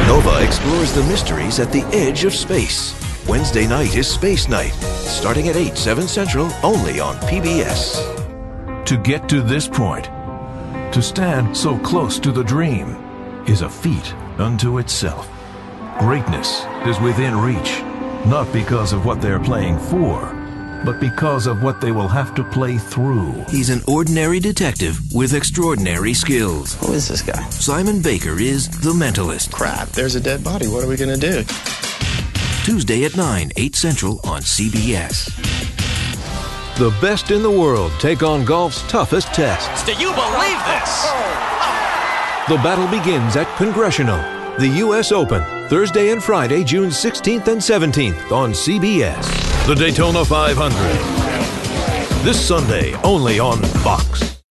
Nova explores the mysteries at the edge of space. Wednesday night is Space Night, starting at 8, 7 Central, only on PBS. To get to this point, to stand so close to the dream, is a feat unto itself. Greatness is within reach, not because of what they're playing for, but because of what they will have to play through. He's an ordinary detective with extraordinary skills. Who is this guy? Simon Baker is The Mentalist. Crap, there's a dead body. What are we going to do? Tuesday at 9, 8 Central on CBS. The best in the world take on golf's toughest tests. Do you believe this? The battle begins at Congressional, the U.S. Open, Thursday and Friday, June 16th and 17th on CBS. The Daytona 500. This Sunday, only on Fox.